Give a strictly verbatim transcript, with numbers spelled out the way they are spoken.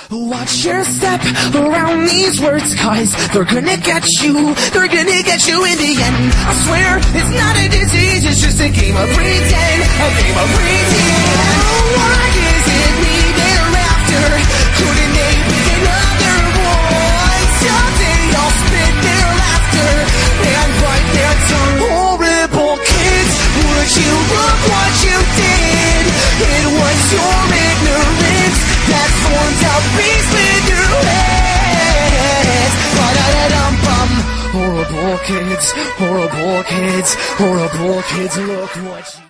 Watch your step around these words, cause they're gonna get you, they're gonna get you in the end. I swear, it's not a disease, it's just a game of pretend, a game of pretend. Why is it me they're after? Couldn't they be another voice? Someday I'll spit their laughter and bite their tongue. Horrible kids, would you look what you did? It was your ignorance that formed a beast in your head. Ba-da-da-dum-bum. Horrible kids, horrible kids, horrible kids, look what you